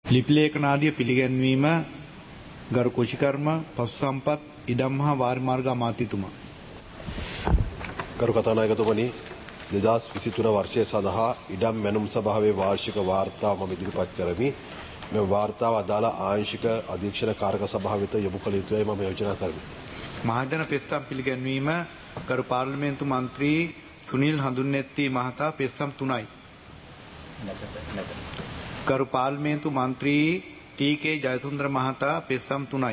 ලිපි ලේඛනාදිය පිළිගැන්වීම ගරු කුෂිකර්ම පසු සම්පත් ඉඩම් හා වාරි මාර්ග අමාත්‍යතුමා. ගරු කතානායකතුමනි 2023 වර්ෂය සඳහා ඉඩම් මැනුම් සභාවේ වාර්ෂික වාර්තාව මම ඉදිරිපත් කරමි. මේ වාර්තාව අදාළ ආංශික අධීක්ෂණ කාරක සභාව වෙත යොමු කළ යුතුයි මම යෝජනා කරමි. මහජන පෙත්සම් පිළිගැන්වීම ගරු පාර්ලිමේන්තු මන්ත්‍රී සුනිල් හඳුන්නැත්ති මහතා පෙත්සම් 3යි. ගරු පාර්ලිමේන්තු මන්ත්‍රී ටී.කේ. ජයසුන්දර මහතා පෙත්සම් 3යි.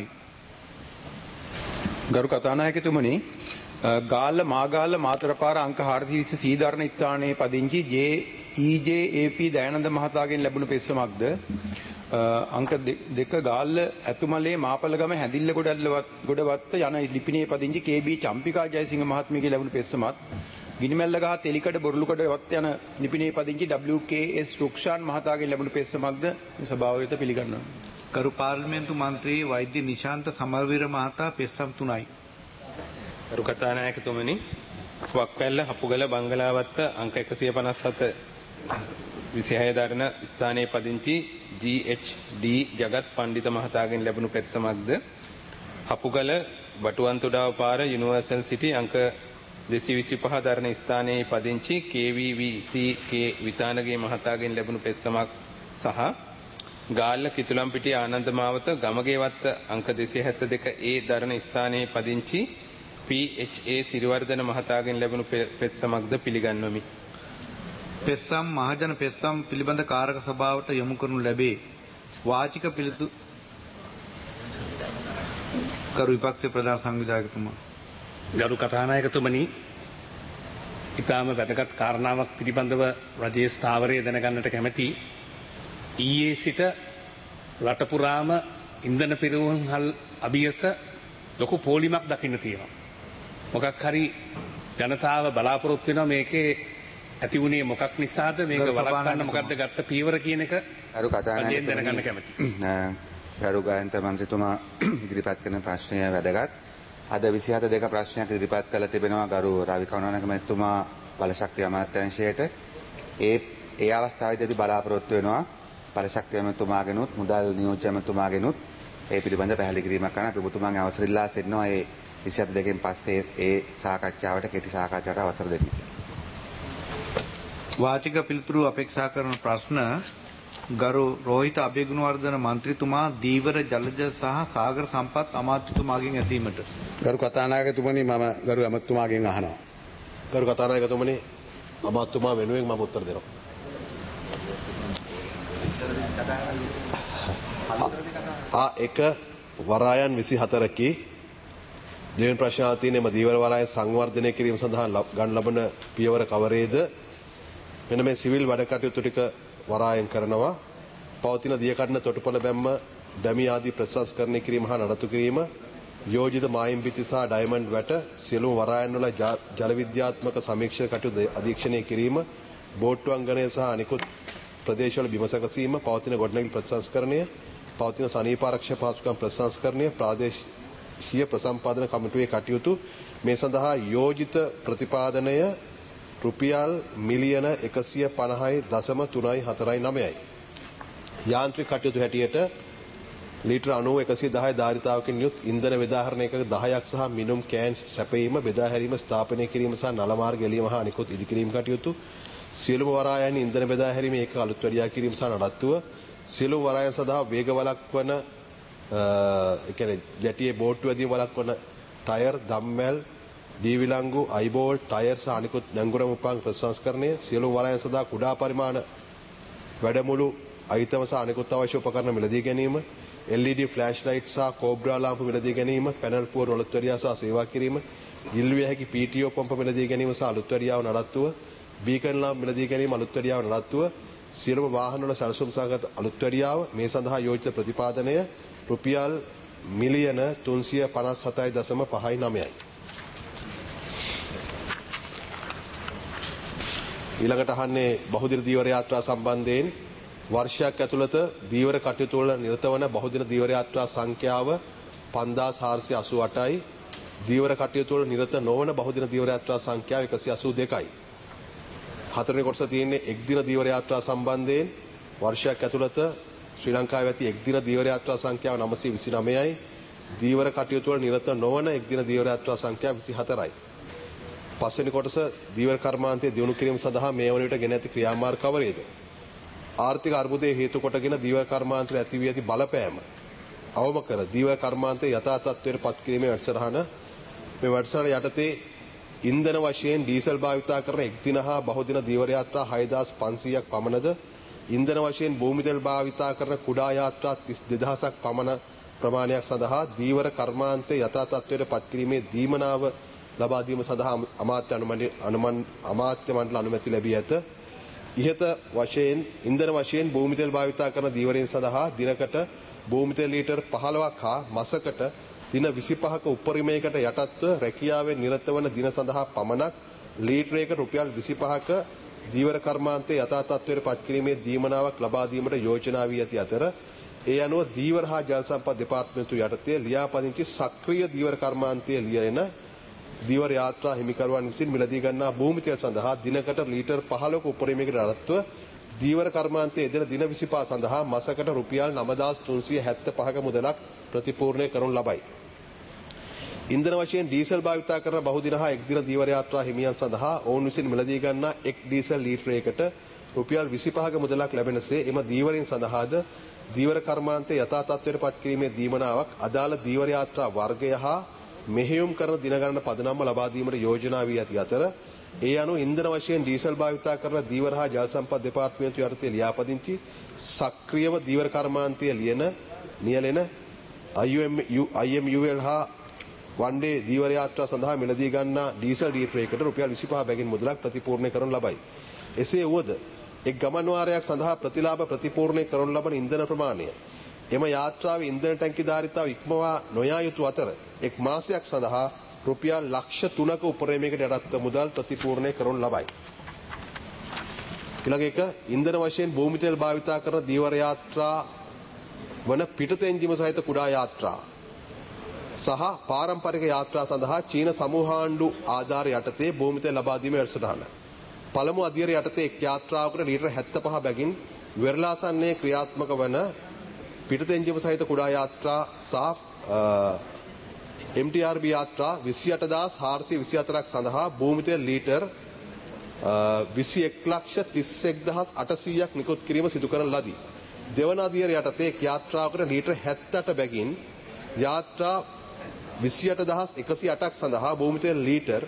ගරු කතානායකතුමනි ගාල්ල මාගාල්ල මාතරපාර අංක 420 සීධර්ණ ස්ථානයේ පදිංචි ජේ.ඊ.ජේ.ඒ.පී. දයානන්ද මහතාගෙන් ලැබුණු පෙත්සමක්ද අංක 2 ගාල්ල ඇතුමලේ මාපලගම හැදිල්ල ගොඩවත්ත යන ලිපිණයේ පදිංචි කේ.බී. චම්පිකා ජයසිංහ මහත්මියගේ ලැබුණු පෙත්සමත් ගිනිමැල්ල ගහ තෙලිකඩ බොරළුකඩ වත් යන ලිපිණයේ පදිංචි WKS රුක්ෂාන් මහතාගෙන් ලැබුණු පෙත්සමක්ද මේ සභාව වෙත පිළිගන්නවා. ගරු පාර්ලිමේන්තු මන්ත්‍රී වෛද්‍ය නිශාන්ත සමරවීර මහතා පෙත්සම් 3යි. ගරු කතානායකතුමනි වක්වැල්ල හපුගල බංගලාවත්ත අංක 157 26 දරන ස්ථානයේ පදිංචි GHD ජගත් පණ්ඩිත මහතාගෙන් ලැබුණු පෙත්සමක්ද හපුගල බටුවන්තුඩාව පාර යුනිවර්සල් සිටි අංක 225 දරන ස්ථානයේ පදිංචි KVVCK විතානගේ මහතාගෙන් ලැබුණු පෙත්සමක් සහ ගාල්ල කිතුලම්පිටිය ආනන්ද මාවත ගමගේවත්ත අංක 272A දරන ස්ථානයේ පදිංචි PHA සිරිවර්ධන මහතාගෙන් ලැබුණු පෙත්සමක්ද පිළිගන්වමි. පෙත්සම් මහජන පෙත්සම් පිළිබඳ කාරක සභාවට යොමු කරනු ලැබේ. වාචික පිළිතුරු කරු විපක්ෂ ප්‍රධාන සංවිධායකතුමා. ගරු කතානායකතුමනි ඊටාම වැදගත් කාරණාවක් පිළිබඳව රජයේ ස්ථාවරය දැනගන්නට කැමැති. ඊයේ සිට රට පුරාම ඉන්ධන පිරිවුම්හල් අභියස ලොකු පෝලිමක් දකින්න තියෙනවා. මොකක් හරි ජනතාව බලාපොරොත්තු වෙනවා මේකේ ඇති වුණේ මොකක් නිසාද මේක වළක්වන්න මොකද්ද ගත්ත පියවර කියන එක අරු කතානායකතුමනි දැනගන්න කැමැතියි. ගරු ගායන්ත මන්ත්‍රීතුමා ඉදිරිපත් කරන ප්‍රශ්නය වැදගත්. අද 27 ප්‍රශ්නයක් ඉදිරිපත් කළ තිබෙනවා ගරු රවි කරුණානායක මැතිතුමා බලශක්ති අමාත්‍යාංශයට. ඒ අවස්ථාවේදී අපි බලාපොරොත්තු වෙනවා බලශක්ති අමාත්‍යතුමාගෙනුත් මුදල් නියෝජ්‍ය අමාත්‍යතුමාගෙනුත් ඒ පිළිබඳ පැහැදිලි කිරීමක් කරන්න අපි ඔබතුමාගේ අවසර ඉල්ලා සිටිනවා. ඒ 27 පස්සේ ඒ සාකච්ඡාවට කෙටි සාකච්ඡාවට අවසර දෙන්න. වාචික පිළිතුරු අපේක්ෂා කරන ප්‍රශ්න ගරු රෝහිත අබේගුණවර්ධන මන්ත්‍රීතුමා දීවර ජලජ සහ සාගර සම්පත් අමාත්‍යතුමාගෙන් ඇසීමට. ගරු කතානායකතුමනි මම ගරු අමාත්‍යතුමාගෙන් අහනවා. ගරු කතානායකතුමනි අමාත්‍යතුමා වෙනුවෙන් මම උත්තර දෙනවා. එක වරායන් 24කි දෙවන ප්‍රශ්න ආතීනේම දීවර වරායන් සංවර්ධනය කිරීම සඳහා ගන්න ලබන පියවර කවරේද? මෙන්න මේ සිවිල් වැඩ කටයුතු ටික වරායන් කරනවා. පවතින දිය කඩන තොටුපළ බැම්ම ඩැමි ආදී ප්‍රසංස්කරණය කිරීම හා නඩත්තු කිරීම යෝජිත මායිම් පිටි සහ ඩයමන්ඩ් වැට සියලුම වරායන් වල ජල විද්‍යාත්මක සමීක්ෂණ කටයුතු අධීක්ෂණය කිරීම බෝට්ටු අංගණය සහ අනිකුත් ප්‍රදේශවල බිම සැකසීම පවතින ගොඩනැගිලි ප්‍රසංස්කරණය පවතින සනීප ආරක්ෂා පහසුකම් ප්‍රසංස්කරණය ප්‍රාදේශීය ප්‍රසම්පාදන කමිටුවේ කටයුතු මේ සඳහා යෝජිත ප්‍රතිපාදනය රුපියල් මිලියන 150.349යි. යාන්ත්‍රික කටයුතු හැටියට ලීටර 90 ධාරිතාවකින් යුත් ඉන්ධන බෙදාහරණයක 10ක් සහ මිනුම් කෑන් සැපයීම බෙදා හැරීම ස්ථාපනය කිරීම සහ නල මාර්ග එළියම හා අනිකුත් ඉදිකිරීම කටයුතු සියලුම වරායන් ඉන්ධන බෙදා හැරීම ඒක අලුත් වැඩියා කිරීම සහ නඩත්තුව සියලුම වරායන් සඳහා වේග වළක්වන ඒ කියන්නේ යටියේ බෝට්ටු ඇදීම වළක්වන ටයර් දම්මැල් දීවිලංගු අයිබෝල් ටයර් සහ අනිකුත් නැංගුරම් උපාංග ප්‍රසංස්කරණය සියලුම වරායන් සඳහා කුඩා පරිමාණ වැඩමුළු අයිතම සහ අනිකුත් අවශ්‍ය උපකරණ මිලදී ගැනීම LED ෆ්ලෑෂ් ලයිට් සහ කෝබ්‍රා ලාම්පු මිලදී ගැනීම පැනල් පුවරු අලුත් වැඩියා සහ සේවා කිරීම ගිල්විය හැකි PTO පම්ප මිලදී ගැනීම සහ අලුත් වැඩියාව නඩත්තුව බීකන් ලාම්ප මිලදී ගැනීම අලුත් වැඩියාව නඩත්තුව සියලුම වාහන වල සැලසුම් සහගත අලුත් වැඩියාව මේ සඳහා යෝජිත ප්‍රතිපාදනය රුපියල් මිලියන 357.59යි. ඊළඟට අහන්නේ බහුදින දීවර යාත්‍රා සම්බන්ධයෙන් වර්ෂයක් ඇතුළත දීවර කටයුතු වල නිරත වන බහුදින දීවර යාත්‍රා සංඛ්‍යාව 5488යි. දීවර කටයුතු වල නිරත නොවන බහුදින දීවර යාත්‍රා සංඛ්‍යාව 182යි. හතරවෙනි කොටස තියෙන්නේ එක් දින දීවර යාත්‍රා සම්බන්ධයෙන් වර්ෂයක් ඇතුළත ශ්‍රී ලංකාවේ ඇති එක්දින දීවර යාත්‍රා සංඛ්‍යාව 929යි. දීවර කටයුතු වල නිරත නොවන එක්දින දීවර යාත්‍රා සංඛ්‍යාව 24යි. පස්වෙනි කොටස දීවර කර්මාන්තයේ දියුණු කිරීම සඳහා මේ වන විට ගෙන ඇති ක්‍රියාමාර්ග කවරේද? ආර්ථික අර්බුදයේ හේතු කොටගෙන දීවර කර්මාන්තයේ ඇති වී ඇති බලපෑම අවම කර දීවර කර්මාන්තයේ යථා තත්ත්වයට පත් කිරීමේ වැඩසටහන මේ වැඩසටහන යටතේ ඉන්ධන වශයෙන් ඩීසල් භාවිතා කරන එක්දින හා බහුදින දීවර යාත්‍රා 6500ක් පමණද ඉන්ධන වශයෙන් භූමි තෙල් භාවිතා කරන කුඩා යාත්‍රා 32000ක් පමණ ප්‍රමාණයක් සඳහා දීවර කර්මාන්තයේ යථා තත්ත්වයට පත් කිරීමේ දීමනාව ලබා දීම සඳහා අමාත්‍ය මණ්ඩල අනුමැතිය ලැබී ඇත. ඉහත වශයෙන් ඉන්ධන වශයෙන් භූමි තෙල් භාවිතා කරන දීවරයන් සඳහා දිනකට භූමි තෙල් ලීටර් 15ක් හා මාසකට දින 25ක උපරිමයකට යටත්ව රැකියාවෙන් නිරත වන දින සඳහා පමණක් ලීටරයකට රුපියල් 25ක දීවර කර්මාන්තයේ යථා තත්ත්වයට පත් කිරීමේ දීමනාවක් ලබා දීමට යෝජනා වී ඇති අතර ඒ අනුව දීවර හා ජල සම්පත් දෙපාර්තමේන්තුව යටතේ ලියාපදිංචි සක්‍රීය දීවර කර්මාන්තයේ ලියන දීවර යාත්‍රා හිමිකරුවන් විසින් මිලදී ගන්නා භූමි තෙල් සඳහා දිනකට ලීටර් 15ක උපරිමයකට අරත්ව දීවර කර්මාන්තයේ එදින දින 25 සඳහා මාසකට රුපියල් 9375ක මුදලක් ප්‍රතිපූර්ණය කරනු ලබයි. ඉන්ධන වශයෙන් ඩීසල් භාවිතා කරන බහුදින හා එක්දින දීවර යාත්‍රා හිමියන් සඳහා ඔවුන් විසින් මිලදී ගන්නා එක් ඩීසල් ලීටරයකට රුපියල් 25ක මුදලක් ලැබෙනසේ එම දීවරයන් සඳහාද දීවර කර්මාන්තයේ යථා තත්ත්වයට පත් කිරීමේ දීමනාවක් අදාළ දීවර යාත්‍රා වර්ගය හා මෙහෙයුම් කරන දින ගණන පදනම්ම ලබා දීමට යෝජනා වී ඇති අතර ඒ අනුව ඉන්ධන වශයෙන් ඩීසල් භාවිතා කරන දීවර හා ජල සම්පත් දෙපාර්තමේන්තුව යටතේ ලියාපදිංචි සක්‍රියව දීවර කර්මාන්තයේ නියැලෙන IMUL හා වන්ඩේ දීවර යාත්‍රා සඳහා මිලදී ගන්නා ඩීසල් ලීටරයකට රුපියල් 25 බැගින් මුදලක් ප්‍රතිපූර්ණය කරනු ලබයි. එසේ වුවද එක් ගමන් වාරයක් සඳහා ප්‍රතිලාභ ප්‍රතිපූර්ණය කරනු ලබන ඉන්ධන ප්‍රමාණය එම යාත්‍රාවේ ඉන්ධන ටැංකි ධාරිතාව ඉක්මවා නොයා යුතු අතර එක් මාසයක් සඳහා රුපියල් ලක්ෂ 3ක උපරිමයකට යටත්ව මුදල් ප්‍රතිපූර්ණය කරනු ලබයි. ඊළඟ එක ඉන්ධන වශයෙන් භූමි තෙල් භාවිතා කරන දීවර යාත්‍රා වන පිටත එන්ජිම සහිත කුඩා යාත්‍රා සහ පාරම්පරික යාත්‍රා සඳහා චීන සමූහාණ්ඩු ආධාර යටතේ භූමි තෙල් ලබා දීමේ වැඩසටහන. පළමු අධියර යටතේ එක් යාත්‍රාවකට ලීටර් 75 බැගින් වෙරළාසන්නයේ ක්‍රියාත්මක වන පිටත එන්ජිම සහිත කුඩා යාත්‍රා සහ MTRB යාත්‍රා 28424ක් සඳහා භූමි තෙල් ලීටර් 21,31,800ක් නිකුත් කිරීම සිදු කරන ලදී. දෙවන අධියර යටතේ එක් යාත්‍රාවකට ලීටර් 78 බැගින් යාත්‍රා 28108ක් සඳහා භූමි තෙල් ලීටර්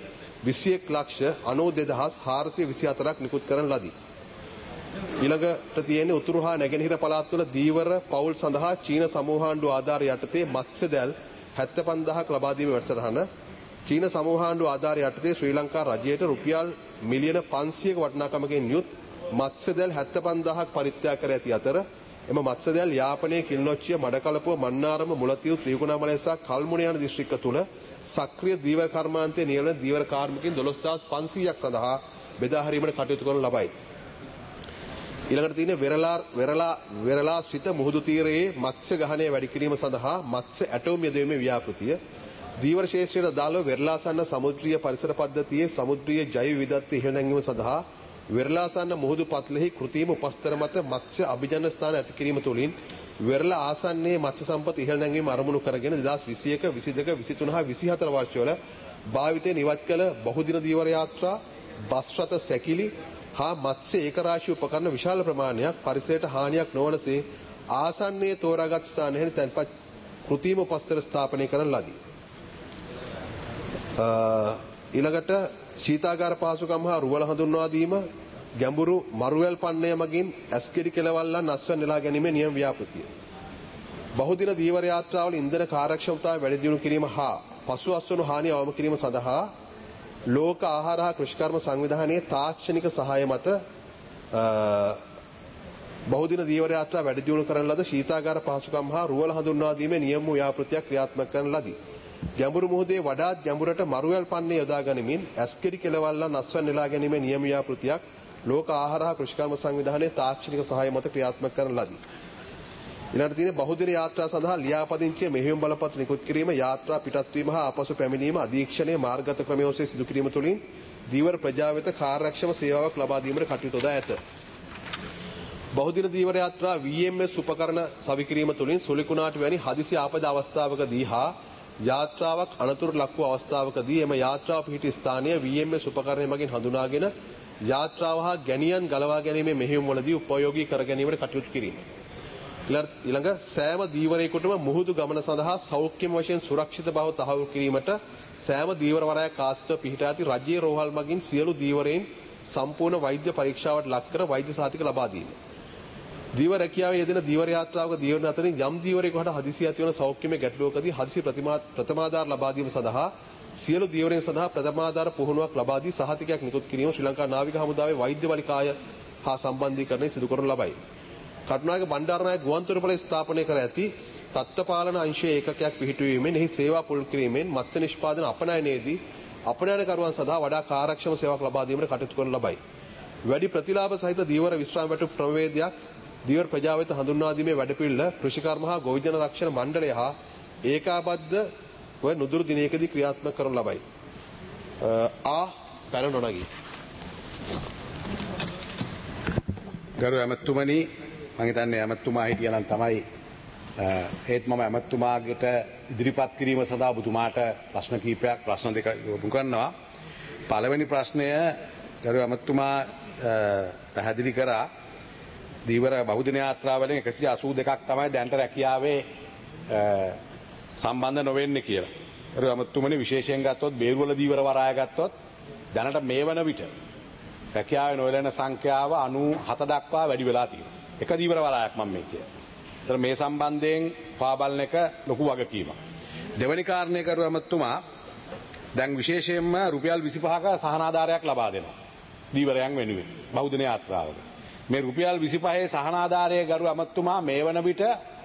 21,92,424ක් නිකුත් කරන ලදී. ඊළඟට තියෙන්නේ උතුරු හා නැගෙනහිර පළාත්වල දීවර පවුල් සඳහා චීන සමූහාණ්ඩු ආධාර යටතේ මත්ස්‍ය දැල් 75000ක් ලබා දීමේ වැඩසටහන. චීන සමූහාණ්ඩු ආධාර යටතේ ශ්‍රී ලංකා රජයට රුපියල් මිලියන 500ක වටිනාකමකින් යුත් මත්ස්‍ය දැල් 75000ක් පරිත්‍යාග කර ඇති අතර එම මත්ස්‍ය දැල් යාපනයේ කිල්නොච්චිය මඩකලපුව මන්නාරම මුලතිව් ත්‍රිකුණාමලය සහ කල්මුණ යන දිස්ත්‍රික්ක තුල සක්‍රීය දීවර කර්මාන්තයේ නියමන දීවර කාර්මිකයින් 12500ක් සඳහා බෙදා හැරීමට කටයුතු කරනු ලබයි. ඊළඟට තියෙන්නේ වෙරළා ස්ථිත මුහුදු තීරයේ මත්ස්‍ය ගහනය වැඩි කිරීම සඳහා මත්ස්‍ය ඇටෝම් යොදවීමේ ව්‍යාපෘතිය දීවර ශේෂ්ත්‍රයට අදාළව වෙරළාසන්න සමුද්‍රීය පරිසර පද්ධතියේ සමුද්‍රීය ජෛව විවිධත්වය ඉහළ නැංවීම සඳහා වෙරළාසන්න මුහුදු පත්ලෙහි කෘත්‍රිම උපස්තර මත මත්ස්‍ය අභිජනන ස්ථාන ඇති කිරීම තුළින් වෙරළ ආසන්නයේ මත්ස්‍ය සම්පත ඉහළ නැංවීම අරමුණු කරගෙන 2021, 22, 23 හා 24 වර්ෂවල භාවිතය නිවත් කළ බහුදින දීවර යාත්‍රා බස් රථ සැකිලි හා මත්ස්‍ය ඒකරාශී උපකරණ විශාල ප්‍රමාණයක් පරිසරයට හානියක් නොවනසේ ආසන්නයේ තෝරාගත් ස්ථානයෙහි තැන්පත් කෘත්‍රිම උපස්තර ස්ථාපනය කරන ලදී. ඊළඟට ශීතාගාර පහසුකම් හා රුවල හඳුන්වා දීම ගැඹුරු මරුවැල් පන්නය මගින් ඇස්ගෙඩි කෙලවල්ලා නස්වන් නෙලා ගැනීමේ නියම ව්‍යාපෘතිය. බහුදින දීවර යාත්‍රාවල ඉන්ධන කාර්යක්ෂමතාව වැඩි දියුණු කිරීම හා පසු අස්වනු හානිය අවම කිරීම සඳහා ලෝක ආහාර හා කෘෂිකර්ම සංවිධානයේ තාක්ෂණික සහාය මත බහුදින දීවර යාත්‍රා වැඩි දියුණු කරන ලද ශීතාගාර පහසුකම් හා රුවල හඳුන්වා දීමේ නියම ව්‍යාපෘතියක් ක්‍රියාත්මක කරන ලදී. ගැඹුරු මුහුදේ වඩාත් ගැඹුරට මරුවැල් පන්නේ යොදා ගනිමින් ඇස්කෙඩි කෙලවල්ලා නස්වන් නෙලා ගැනීමේ නියම ව්‍යාපෘතියක් ලෝක ආහාර හා කෘෂිකර්ම සංවිධානයේ තාක්ෂණික සහාය මත ක්‍රියාත්මක කරන ලදී. ඊළඟට තියෙන්නේ බහුදින යාත්‍රා සඳහා ලියාපදිංචිය මෙහෙයුම් බලපත්‍ර නිකුත් කිරීම, යාත්‍රා පිටත්වීම හා ආපසු පැමිණීම අධීක්ෂණයේ මාර්ගගත ක්‍රමය ඔස්සේ සිදු කිරීම තුළින් දීවර ප්‍රජාව වෙත කාර්යක්ෂම සේවාවක් ලබා දීමට කටයුතු යොදා ඇත. බහුදින දීවර යාත්‍රා VMS උපකරණ සවිකිරීම තුළින් සුලිකුණාට වැනි හදිසි ආපදා අවස්ථාවකදී හා යාත්‍රාවක් අනතුරු ලක් වූ අවස්ථාවකදී එම යාත්‍රාව පිහිටි ස්ථානය VMS උපකරණය මගින් හඳුනාගෙන යාත්‍රාව හා ගැනියන් ගලවා ගැනීමේ මෙහෙයුම්වලදී උපයෝගී කර ගැනීමට කටයුතු කිරීම. ඊළඟ සෑම දීවරයෙකුටම මුහුදු ගමන සඳහා සෞඛ්‍යම වශයෙන් සුරක්ෂිත බව තහවුරු කිරීමට සෑම දීවර වරායක් ආශ්‍රිතව පිහිටා ඇති රජයේ රෝහල් මගින් සියලු දීවරයන් සම්පූර්ණ වෛද්‍ය පරීක්ෂාවට ලක් කර වෛද්‍ය සහතික ලබා දීම. දීවර රැකියාවේ යෙදෙන දීවර යාත්‍රාවක දීවරන අතරින් යම් දීවරයෙකුට හදිසි ඇතිවන සෞඛ්‍යමය ගැටලුවකදී හදිසි ප්‍රථමාධාර ලබා දීම සඳහා සියලු දීවරයන් සඳහා ප්‍රථමාධාර පුහුණුවක් ලබා දී සහතිකයක් නිකුත් කිරීම ශ්‍රී ලංකා නාවික හමුදාවේ වෛද්‍ය බලිකාය හා සම්බන්ධීකරණය සිදු කරනු ලබයි. කටුනායක බණ්ඩාරනායක ගුවන්තොටුපළ ස්ථාපනය කර ඇති තත්ත්ව පාලන අංශයේ ඒකකයක් පිහිටුවීමෙන් එහි සේවා පුළුල් කිරීමෙන් මත්ස්‍ය නිෂ්පාදන අපනයනයේදී අපනයනකරුවන් සඳහා වඩා කාර්යක්ෂම සේවාවක් ලබා දීමට කටයුතු කරනු ලබයි. වැඩි ප්‍රතිලාභ සහිත දීවර විශ්‍රාම වැටුප් ප්‍රවේදයක් දීවර ප්‍රජාව වෙත හඳුන්වා දීමේ වැඩපිළිවෙල කෘෂිකර්ම හා ගොවිජන රක්ෂණ මණ්ඩලය හා ඒකාබද්ධ නුදුරු දිනයකදී ක්‍රියාත්මක කරනු ලබයි. පැන නොනගී. ගරු ඇමතුමනි, මම හිතන්නේ ඇමතුමා හිටියනම් තමයි ඒත් මම ඇමතුමාට ඉදිරිපත් කිරීම සඳහා ඔබතුමාට ප්‍රශ්න දෙක යොමු කරනවා. පළවෙනි ප්‍රශ්නය ගරු ඇමතුමා පැහැදිලි කරා දීවර බහුදින යාත්‍රාවලින් 182ක් තමයි දැනට රැකියාවේ සම්බන්ධ නොවෙන්නේ කියලා. ගරු ඇමතුමනි, විශේෂයෙන් ගත්තොත් බේරුවල දීවර වරාය ගත්තොත් දැනට මේ වන විට රැකියාවේ නොලැන සංඛ්‍යාව 97 දක්වා වැඩි වෙලා තියෙනවා. එක දීවර වරායක් මම මේ කියන්නේ. ඒතර මේ සම්බන්ධයෙන් පාබලන එක ලොකු වගකීමක්. දෙවැනි කාරණේ කරු ඇමතුමා දැන් විශේෂයෙන්ම රුපියල් 25ක සහනාධාරයක් ලබා දෙනවා දීවරයන් වෙනුවෙන් බහුදින යාත්‍රාවක. මේ රුපියල් 25 සහනාධාරය කරු ඇමතුමා මේ වන විට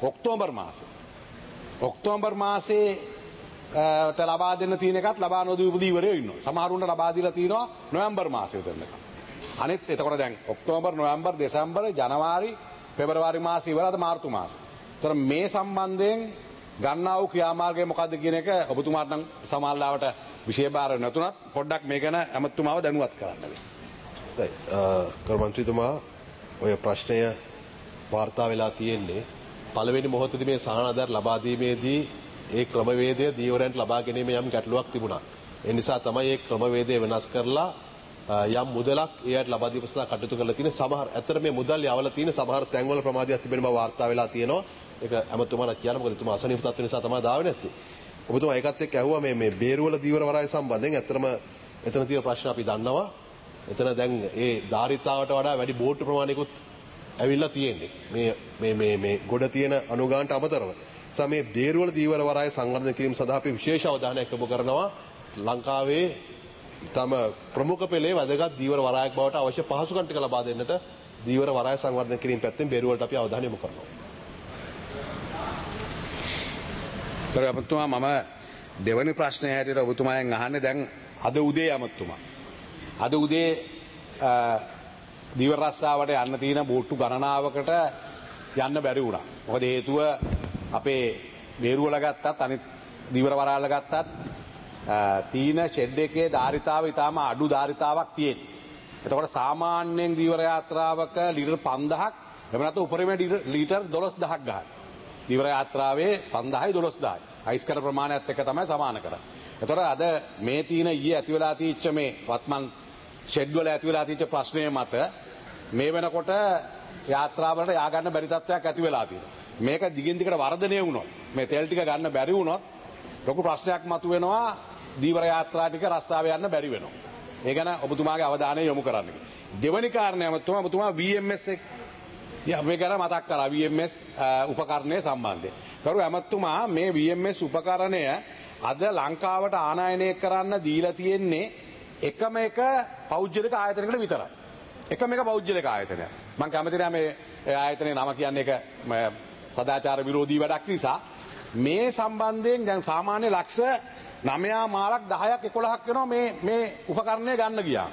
ඔක්තෝබර් මාසේ ලබා දෙන්න තියෙන එකත් ලබා නොදීපු දීවරයෝ ඉන්නවා. සමහරුන්ට ලබා දීලා තියෙනවා නොවැම්බර් මාසෙ වෙනකම්. අනිත් එතකොට දැන් ඔක්තෝබර්, නොවැම්බර්, දෙසැම්බර්, ජනවාරි, පෙබරවාරි මාස ඉවරද මාර්තු මාස. ඒතර මේ සම්බන්ධයෙන් ගන්නා වූ ක්‍රියාමාර්ගය මොකක්ද කියන එක ඔබතුමාට නම් සමාල්ලාවට විශේෂ බාර නැතුණත් පොඩ්ඩක් මේ ගැන ඇමතුමාව දැනුවත් කරන්න වෙයි. කරු මන්ත්‍රීතුමා, ඔය ප්‍රශ්නය වාර්තා වෙලා තියෙන්නේ පළවෙනි මොහොතේදී මේ සහනාධාර ලබා දීමේදී ඒ ක්‍රමවේදය දීවරයන්ට ලබා ගැනීම යම් ගැටලුවක් තිබුණා. ඒ නිසා තමයි මේ ක්‍රමවේදය වෙනස් කරලා යම් මුදලක් එයට ලබා දීම සඳහා කටයුතු කරලා තියෙන. සමහර ඇත්තට මේ මුදල් යවලා තියෙන සමහර තැන්වල ප්‍රමාදයක් තිබෙන බව වාර්තා වෙලා තියෙනවා. ඒක ඇමතුමාට කියන්න, මොකද එතුමා අසනීප තත්ත්ව නිසා තමයි දාවේ නැත්තේ. ඔබතුමා ඒකත් එක්ක ඇහුවා මේ බේරුවල දීවර වරාය සම්බන්ධයෙන්. ඇත්තටම එතන තියෙන ප්‍රශ්න අපි දන්නවා. එතන දැන් ඒ ධාරිතාවට වඩා වැඩි බෝට්ටු ප්‍රමාණයකුත් ඇවිල්ලා තියෙන්නේ. මේ ගොඩ තියෙන අනුගානට අමතරව. නිසා මේ බේරුවල දීවර වරාය සංවර්ධනය කිරීම සඳහා අපි විශේෂ අවධානයක් යොමු කරනවා. ලංකාවේ තම ප්‍රමුඛ පෙළේ වැදගත් දීවර වරායක් බවට අවශ්‍ය පහසුකම් ටික ලබා දෙන්නට දීවර වරාය සංවර්ධනය කිරීම පැත්තෙන් බේරුවලට අපි අවධානය යොමු කරනවා. ඔබතුමා, මම දෙවැනි ප්‍රශ්නය හැටියට ඔබතුමාගෙන් අහන්නේ දැන් අද උදේ අද උදේ දීවර රස්සාවට යන්න තියෙන බෝට්ටු ගණනාවකට යන්න බැරි වුණා. මොකද හේතුව අපේ බේරුවල ගත්තත් අනිත් දීවර වරාල ගත්තත් තීන ෂෙඩ් එකේ ධාරිතාව ඉතාම අඩු ධාරිතාවක් තියෙන. එතකොට සාමාන්‍යයෙන් දීවර යාත්‍රාවක ලීටර් 5000ක් එහෙම නැත්නම් උපරිම ලීටර් 12000ක් ගන්න. දීවර යාත්‍රාවේ 5000යි 12000යි අයිස් කර ප්‍රමාණයත් එක්ක තමයි සමාන කරන්නේ. එතකොට අද මේ තීන ඊයේ ඇති වෙලා තීච්ච මේ වත්මන් ෂෙඩ් වල ඇති වෙලා තීච්ච ප්‍රශ්නය මත මේ වෙනකොට යාත්‍රාවලට යා ගන්න බැරි තත්ත්වයක් ඇති වෙලා තියෙනවා. මේක දිගින් දිගට වර්ධනය වුණොත්, මේ තෙල් ටික ගන්න බැරි වුණොත් ලොකු ප්‍රශ්නයක් මතුවෙනවා. දීවර යාත්‍රා ටික රස්සාව යන්න බැරි වෙනවා. ඒ ගැන ඔබතුමාගේ අවධානය යොමු කරන්න. දෙවැනි කාරණය ඔබතුමා VMS එක මේ ගැන මතක් කරා. VMS උපකරණය සම්බන්ධයෙන්. කරු ඇමතුමා, මේ VMS උපකරණය අද ලංකාවට ආනයනය කරන්න දීලා තියෙන්නේ එකම එක පෞද්ගලික ආයතනයකට විතරයි. එකම එක පෞද්ගලික ආයතනයක්. මම කැමති නෑ මේ ආයතනයේ නම කියන්නේ එක සදාචාර විරෝධී වැඩක් නිසා. මේ සම්බන්ධයෙන් දැන් සාමාන්‍ය ලක්ෂ 9 මාලක් 10ක් 11ක් වෙනවා මේ උපකරණය ගන්න ගියා.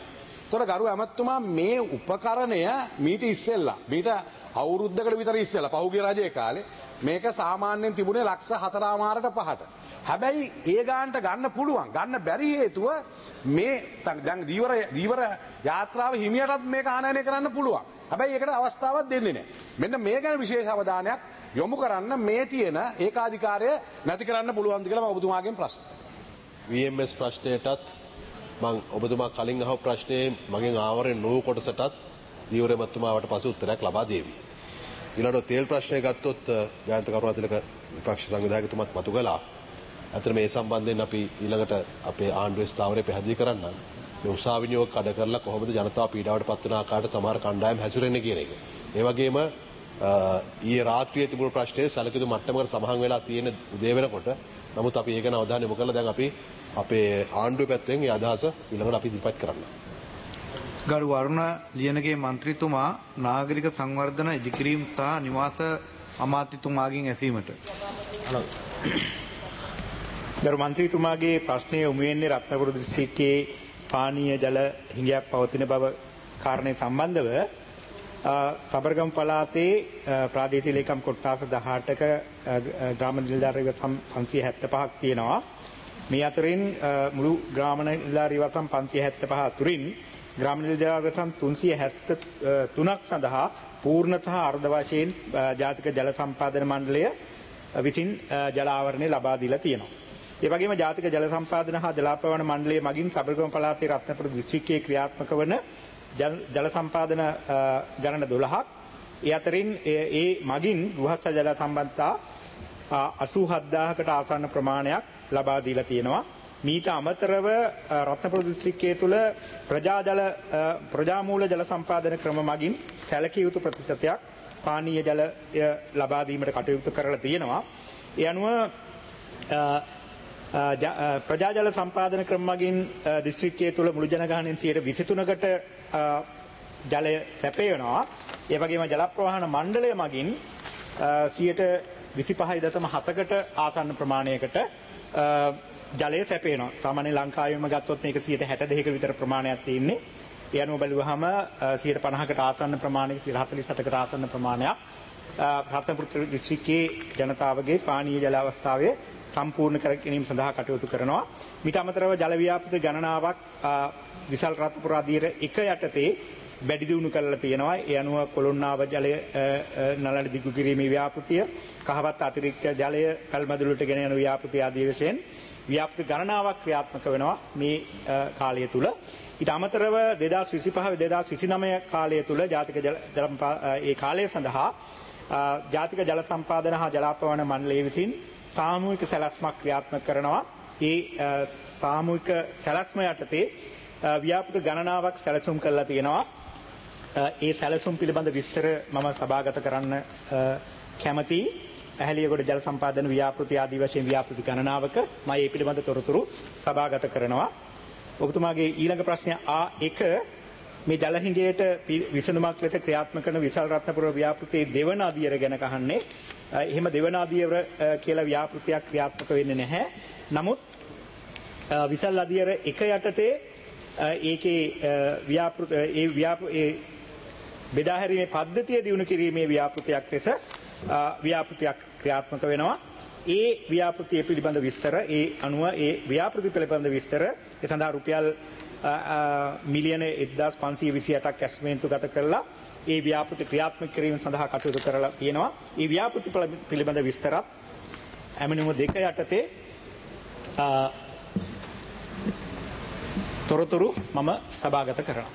තොර ගරු ඇමතුමා මේ උපකරණය මීට ඉස්සෙල්ලා මීට අවුරුද්දකට විතර ඉස්සෙල්ලා පහුගිය රජයේ කාලේ මේක සාමාන්‍යයෙන් තිබුණේ ලක්ෂ 4.5ට 5ට. හැබැයි ඒ ගානට ගන්න පුළුවන්. ගන්න බැරි හේතුව මේ දැන් දීවර යාත්‍රාව හිමියටත් මේක ආනයනය කරන්න පුළුවන්. හැබැයි ඒකට අවස්ථාවක් දෙන්නේ නැහැ. මෙන්න මේ ගැන විශේෂ අවධානයක් යොමු කරන්න මේ තියෙන ඒකාධිකාරය නැති කරන්න පුළුවන්ද කියලා මම ඔබතුමාගෙන් ප්‍රශ්න. VMS ප්‍රශ්නයටත් මම ඔබතුමා කලින් අහපු ප්‍රශ්නේ මගෙන් ආවරේ නෝ කොටසටත් දීවර මැතිතුමාට පසු උත්තරයක් ලබා දෙවි. ඊළඟට තේල් ප්‍රශ්නය ගත්තොත් ජයන්ත කරුණාතිලක විපක්ෂ සංවිධායකතුමත් මතු කළා. අතන මේ සම්බන්ධයෙන් අපි ඊළඟට අපේ ආණ්ඩුවේ ස්ථාවරය පැහැදිලි කරන්න මේ උසාවි නියෝග කඩ කරලා කොහොමද ජනතාව පීඩාවට පත් වෙන ආකාරයට සමහර කණ්ඩායම් හැසිරෙන්නේ කියන එක. ඒ වගේම ඊයේ රාත්‍රියේ තිබුණු ප්‍රශ්නයේ සැලකිලි මට්ටමකට සමහන් වෙලා තියෙන උදේ වෙනකොට නමුත් අපි ඒක ගැන අවධානය යොමු කරලා දැන් අපි අපේ ආණ්ඩුවේ පැත්තෙන් මේ අදහස ඊළඟට අපි ඉදිරිපත් කරන්න. ගරු වරුණ ලියනගේ මන්ත්‍රීතුමා නාගරික සංවර්ධන ඉදිකිරීම සහ නිවාස අමාත්‍යතුමාගෙන් ඇසීමට. ගරු මන්ත්‍රීතුමාගේ ප්‍රශ්නය යොමු වෙන්නේ රත්නපුර දිස්ත්‍රික්කයේ පානීය ජල හිඟයක් පවතින බව කාරණේ සම්බන්ධව සබරගම් පළාතේ ප්‍රාදේශීය ලේකම් කොට්ටාස 18ක ග්‍රාම නිලධාරී වසම් 575ක් තියෙනවා. මේ අතරින් මුළු ග්‍රාම නිලධාරී වසම් 575 අතුරින් ග්‍රාම නිලධාරී වසම් 373ක් සඳහා පූර්ණ සහ අර්ධ වශයෙන් ජාතික ජල සම්පාදන මණ්ඩලය විසින් ජල ආවරණය ලබා දීලා තියෙනවා. ඒ වගේම ජාතික ජල සම්පාදන හා ජලාපවන මණ්ඩලය මගින් සබරගම පළාතේ රත්නපුර දිස්ත්‍රික්කයේ ක්‍රියාත්මක වන ජල සම්පාදන ගණන 12ක්. ඒ අතරින් ඒ මගින් ගෘහස්ත ජල සම්බන්ධතා 87000කට ආසන්න ප්‍රමාණයක් ලබා දීලා තියෙනවා. මීට අමතරව රත්නපුර දිස්ත්‍රික්කයේ තුල ප්‍රජාමූල ජල සම්පාදන ක්‍රම මගින් සැලකිය යුතු ප්‍රතිශතයක් පානීය ජලය ලබා දීමට කටයුතු කරලා තියෙනවා. ඒ අනුව ප්‍රජා ජල සම්පාදන ක්‍රම මගින් දිස්ත්‍රික්කයේ තුල මුළු ජනගහනයෙන් 23%කට ජලය සැපයනවා. ඒ වගේම ජල ප්‍රවාහන මණ්ඩලය මගින් 25.7%කට ආසන්න ප්‍රමාණයකට ජලය සැපේනවා. සාමාන්‍ය ලංකාවේම ගත්තොත් මේක 62% විතර ප්‍රමාණයක් තියෙන්නේ. ඒ අනුව බැලුවහම 50%කට ආසන්න ප්‍රමාණයක 48%කට ආසන්න ප්‍රමාණයක් රත්නපුර දිස්ත්‍රික්කයේ ජනතාවගේ පානීය ජල අවස්ථාවේ සම්පූර්ණ කර ගැනීම සඳහා කටයුතු කරනවා. මීට අමතරව ජල ව්‍යාපෘති ගණනාවක් විසල් රත්නපුර අධීර 1 යටතේ වැඩි දියුණු කරලා තියෙනවා. ඒ අනුව කොළොන්නාව ජලය නළල දිගු කිරීමේ ව්‍යාපෘතිය, කහවත් අතිරික්ත ජලය පැල්මදුලට ගෙන යන ව්‍යාපෘතිය ආදී වශයෙන් ව්‍යාපෘති ගණනාවක් ක්‍රියාත්මක වෙනවා මේ කාලය තුල. ඊට අමතරව 2025-2029 කාලය තුල ජාතික ඒ කාලය සඳහා ජාතික ජල සම්පාදන හා ජලාපවන මණ්ඩලය විසින් සාමූහික සැලැස්මක් ක්‍රියාත්මක කරනවා. ඒ සාමූහික සැලැස්ම යටතේ ව්‍යාපෘති ගණනාවක් සැලසුම් කරලා තියෙනවා. ඒ සැලසුම් පිළිබඳ විස්තර මම සභාගත කරන්න කැමතියි. ඇහැලියගොඩ ජල සම්පාදන ව්‍යාපෘති ආදී වශයෙන් ව්‍යාපෘති ගණනාවක මම මේ පිළිබඳ තොරතුරු සභාගත කරනවා. ඔබතුමාගේ ඊළඟ ප්‍රශ්නය A1 මේ ජල හිඟයට විසඳුමක් ලෙස ක්‍රියාත්මක කරන විසල් රත්නපුර ව්‍යාපෘතියේ දෙවන අදියර ගැන කහන්නේ. එහෙම දෙවන අදියර කියලා ව්‍යාපෘතියක් ක්‍රියාත්මක වෙන්නේ නැහැ. නමුත් විසල් අදියර 1 යටතේ ඒකේ බෙදා හැරීමේ පද්ධතිය දියුණු කිරීමේ ව්‍යාපෘතියක් ලෙස ව්‍යාපෘතියක් ක්‍රියාත්මක වෙනවා. ඒ ව්‍යාපෘතිය පිළිබඳ විස්තර ඒ අනුව ඒ ව්‍යාපෘති පිළිබඳ විස්තර ඒ සඳහා රුපියල් මිලියන 1528ක් ඇස්මේන්තු ගත කරලා ඒ ව්‍යාපෘති ක්‍රියාත්මක කිරීම සඳහා කටයුතු කරලා තියෙනවා. ඒ ව්‍යාපෘති පිළිබඳ විස්තරත් ඇමණුම 2 යටතේ තොරතුරු මම සභාගත කරනවා.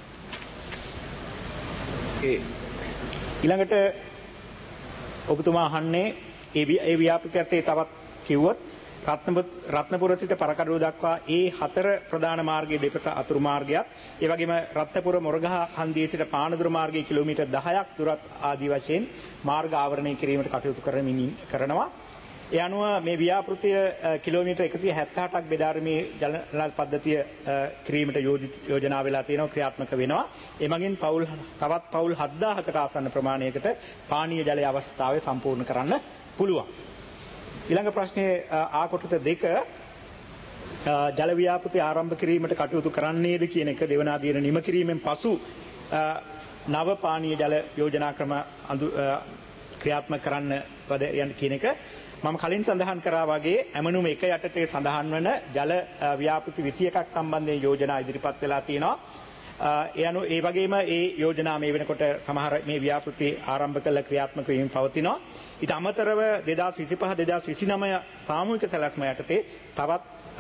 ඊළඟට ඔබතුමා අහන්නේ ඒ ව්‍යාපෘතියත් තවත් කිව්වොත් රත්නපුර සිට පරකඩුව දක්වා ඒ 4 ප්‍රධාන මාර්ගයේ දෙපස අතුරු මාර්ගයක්, ඒ වගේම රත්නපුර මොරගහ හන්දියේ සිට පානදුර මාර්ගයේ කිලෝමීටර් 10ක් දුරත් ආදී වශයෙන් මාර්ග ආවරණය කිරීමට කටයුතු කරනවා. ඒ අනුව මේ ව්‍යාපෘතිය කිලෝමීටර් 178ක් බෙදාරීමේ ජල පද්ධතිය කිරීමට යෝජනා වෙලා තියෙනවා, ක්‍රියාත්මක වෙනවා. ඒ මගින් තවත් පවුල් 7000කට ආසන්න ප්‍රමාණයකට පානීය ජලයේ අවස්ථාවේ සම්පූර්ණ කරන්න පුළුවන්. ඊළඟ ප්‍රශ්නේ ආ කොටස 2 ජල ව්‍යාපෘති ආරම්භ කිරීමට කටයුතු කරන්නේද කියන එක දෙවන අදියර නිම කිරීමෙන් පසු නව පානීය ජල යෝජනා ක්‍රම ක්‍රියාත්මක කරන්න යන කියන එක මම කලින් සඳහන් කරා වගේ ඇමනුම එක යටතේ සඳහන් වන ජල ව්‍යාපෘති 21ක් සම්බන්ධයෙන් යෝජනා ඉදිරිපත් වෙලා තියෙනවා. ඒ වගේම ඒ යෝජනා මේ වෙනකොට සමහර මේ ව්‍යාපෘති ආරම්භ කළ ක්‍රියාත්මක වීම පවතිනවා. ඊට අමතරව 2025-2029 සාමූහික සැලැස්ම යටතේ තවත්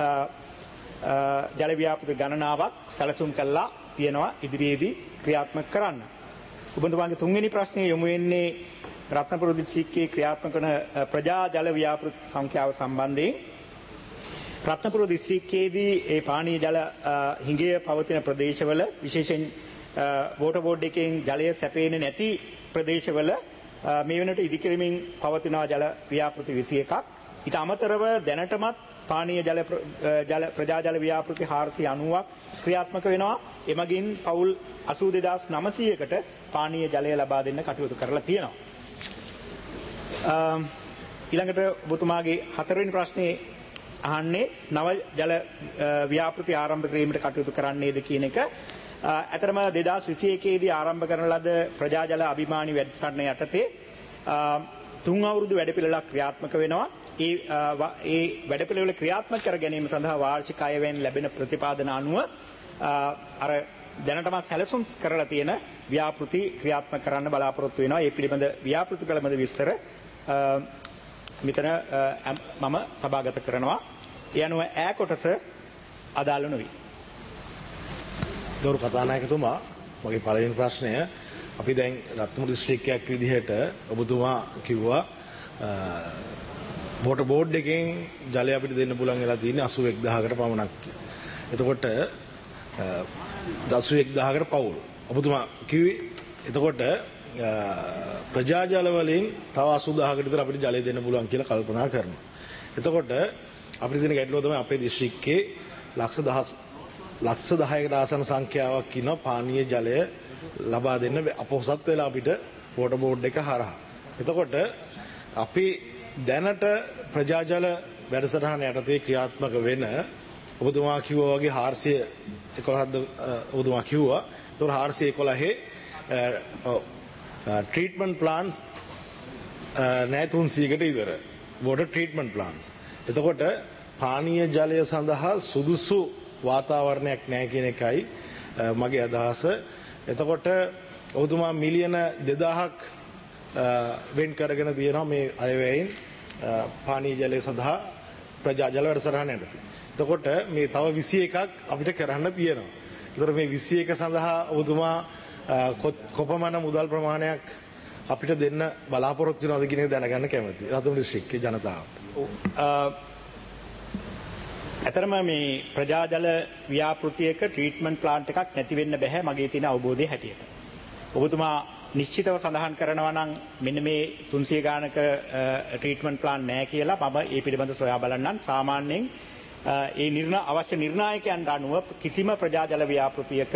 ජල ව්‍යාපෘති ගණනාවක් සැලසුම් කළා තියෙනවා ඉදිරියේදී ක්‍රියාත්මක කරන්න. ඔබතුමාගේ තුන්වෙනි ප්‍රශ්නේ යොමු වෙන්නේ රත්නපුර දිස්ත්‍රික්කයේ ක්‍රියාත්මක වන ප්‍රජා ජල ව්‍යාපෘති සංඛ්‍යාව සම්බන්ධයෙන්. රත්නපුර දිස්ත්‍රික්කයේදී ඒ පානීය ජල හිඟය පවතින ප්‍රදේශවල විශේෂයෙන් වෝටර් බෝඩ් එකෙන් ජලය සැපෙන්නේ නැති ප්‍රදේශවල මේ වෙනට ඉදිකිරීමෙන් පවතින ජල ව්‍යාපෘති 21ක්. ඊට අමතරව දැනටමත් පානීය ජල ප්‍රජා ජල ව්‍යාපෘති 490ක් ක්‍රියාත්මක වෙනවා. එමගින් පවුල් 82900කට පානීය ජලය ලබා දෙන්න කටයුතු කරලා තියෙනවා. ඊළඟට ඔබතුමාගේ හතරවෙනි ප්‍රශ්නේ අහන්නේ නව ජල ව්‍යාපෘති ආරම්භ කිරීමට කටයුතු කරන්නේද කියන එක. ඇතරම 2021 දී ආරම්භ කරන ලද ප්‍රජා ජල අභිමානී වැඩසටහන යටතේ 3 අවුරුදු වැඩපිළිවෙලක් ක්‍රියාත්මක වෙනවා. ඒ වැඩපිළිවෙල ක්‍රියාත්මක කර ගැනීම සඳහා වාර්ෂික අයවැයෙන් ලැබෙන ප්‍රතිපාදන අනුව අර දැනටමත් සැලසුම් කරලා තියෙන ව්‍යාපෘති ක්‍රියාත්මක කරන්න බලාපොරොත්තු වෙනවා. ඒ පිළිබඳ ව්‍යාපෘති පිළිබඳ විස්තර මෙතන මම සභාගත කරනවා. ඒ අනුව ඈ කොටස අදාළ නොවේ. ගෞරව කතානායකතුමා මගේ පළවෙනි ප්‍රශ්නය අපි දැන් රත්නපුර දිස්ත්‍රික්කයක් විදිහට ඔබතුමා කිව්වා වෝටර් බෝඩ් එකෙන් ජලය අපිට දෙන්න පුළුවන් වෙලා තියෙන්නේ 81000කට පමණක්. එතකොට 81000කට පවුල් ඔබතුමා කිව්වේ. එතකොට ප්‍රජා ජල වලින් තව 80000කට විතර අපිට ජලය දෙන්න පුළුවන් කියලා කල්පනා කරනවා. එතකොට අපිට තියෙන ගැටලුව තමයි අපේ දිස්ත්‍රික්කේ ලක්ෂ 10කට ආසන්න සංඛ්‍යාවක් ඉන්න පානීය ජලය ලබා දෙන්න අපොහසත් වෙලා අපිට වෝටර් බෝඩ් එක හරහා. එතකොට අපි දැනට ප්‍රජා ජල වැඩසටහන යටතේ ක්‍රියාත්මක වෙන ඔබතුමා කිව්වා වගේ 411ද ඔබතුමා කිව්වා. ඒතකොට 411 treatment plants නෑ 300කට විතර water treatment plants. එතකොට පානීය ජලය සඳහා සුදුසු වාතාවරණයක් නැහැ කියන එකයි මගේ අදහස. එතකොට ඔබතුමා මිලියන 2000ක් වෙන් කරගෙන තියෙනවා මේ අයවැයෙන් පානීය ජලය සඳහා ප්‍රජා ජල වැඩසටහන යටතේ. එතකොට මේ තව 21ක් අපිට කරන්න තියෙනවා. ඒතර මේ 21 සඳහා ඔබතුමා කොපමණ මුදල් ප්‍රමාණයක් අපිට දෙන්න බලාපොරොත්තු වෙනවද කියන එක දැනගන්න කැමතියි. රත්නපුර දිස්ත්‍රික්කයේ ජනතාව. ඇතරම මේ ප්‍රජා ජල ව්‍යාපෘතියක ට්‍රීට්මන්ට් ප්ලාන්ට් එකක් නැති වෙන්න බෑ මගේ තියෙන අවබෝධය හැටියට. ඔබතුමා නිශ්චිතව සඳහන් කරනවා නම් මෙන්න මේ 300 ගානක ට්‍රීට්මන්ට් ප්ලාන් නැහැ කියලා මම ඒ පිළිබඳව සොයා බලන්නම්. සාමාන්‍යයෙන් ඒ අවශ්‍ය නිර්ණායකයන්ට අනුව කිසිම ප්‍රජා ජල ව්‍යාපෘතියක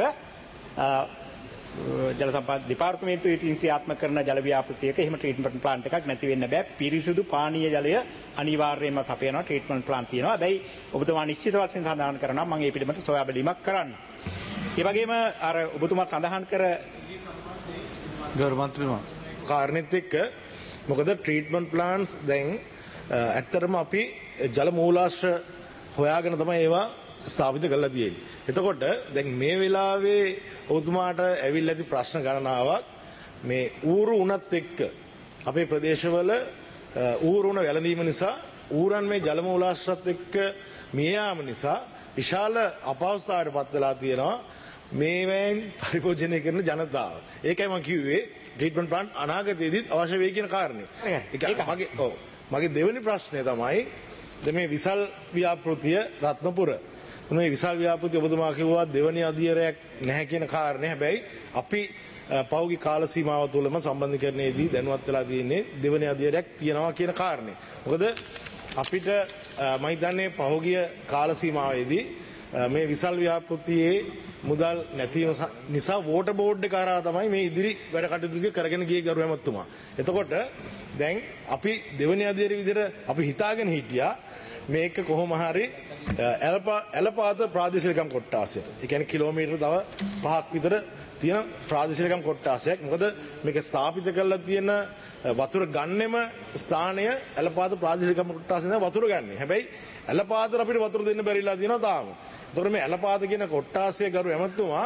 ජල සම්පත් දෙපාර්තමේන්තුවේ ක්‍රියාත්මක කරන ජල ව්‍යාපෘතියක එහෙම ට්‍රීට්මන්ට් ප්ලාන්ට් එකක් නැති වෙන්න බෑ. පිරිසිදු පානීය ජලය අනිවාර්යයෙන්ම සපයනවා ට්‍රීට්මන්ට් ප්ලාන්ට් තියෙනවා. හැබැයි ඔබතුමා නිශ්චිත වශයෙන් සඳහන් කරනවා මම මේ පිළිබඳව සොයා බැලීමක් කරන්න. ඒ වගේම අර ඔබතුමා සඳහන් කර ගෞරව මන්ත්‍රීතුමා කාරණෙත් එක්ක මොකද ට්‍රීට්මන්ට් ප්ලාන්ට්ස් දැන් ඇත්තටම අපි ජල මූලාශ්‍ර හොයාගෙන තමයි ඒවා ස්ථාපිත කරලා තියෙන්නේ. එතකොට දැන් මේ වෙලාවේ ඔබතුමාට ඇවිල්ලා ඇති ප්‍රශ්න ගණනාවක් මේ ඌරු උණත් එක්ක අපේ ප්‍රදේශවල ඌරු උණ වැළඳීම නිසා ඌරන් මේ ජල මූලාශ්‍රත් එක්ක මිය යාම නිසා විශාල අපහසුතාවයකට පත් වෙලා තියෙනවා මේවෙන් පරිභෝජනය කරන ජනතාව. ඒකයි මම කිව්වේ ට්‍රීට්මන්ට් ප්ලාන්ට් අනාගතයේදීත් අවශ්‍ය වෙයි කියන කාරණේ. මගේ දෙවෙනි ප්‍රශ්නය තමයි මේ විසල් ව්‍යාපෘතිය රත්නපුර මේ විසල් ව්‍යාපෘතිය ඔබතුමා කිව්වා දෙවනි අධියරයක් නැහැ කියන කාරණේ. හැබැයි අපි පෞද්ගලික කාල සීමාව තුළම සම්බන්ධීකරණයේදී දැනුවත් වෙලා තියෙන්නේ දෙවනි අධියරයක් තියෙනවා කියන කාරණේ. මොකද අපිට මම හිතන්නේ පෞද්ගලික කාල සීමාවේදී මේ විසල් ව්‍යාපෘතියේ මුදල් නැතිව නිසා වෝටර් බෝඩ් එක කරා තමයි මේ ඉදිරි වැඩ කටයුතු කරගෙන ගියේ ගරු ඇමතුමා. එතකොට දැන් අපි දෙවනි අධියර විදිහට අපි හිතාගෙන හිටියා මේක කොහොම හරි ඇලපාත ප්‍රාදේශිකම් කොට්ටාසයට. ඒ කියන්නේ කිලෝමීටර් තව 5ක් විතර තියෙන ප්‍රාදේශිකම් කොට්ටාසයක්. මොකද මේක ස්ථාපිත කරලා තියෙන වතුර ගන්නෙම ස්ථානය ඇලපාත ප්‍රාදේශිකම් කොට්ටාසෙන් වතුර ගන්න. හැබැයි ඇලපාතට අපිට වතුර දෙන්න බැරිලා තියෙනවා තාම. ඒතකොට මේ ඇලපාත කියන කොට්ටාසය ගරු ඇමතුමා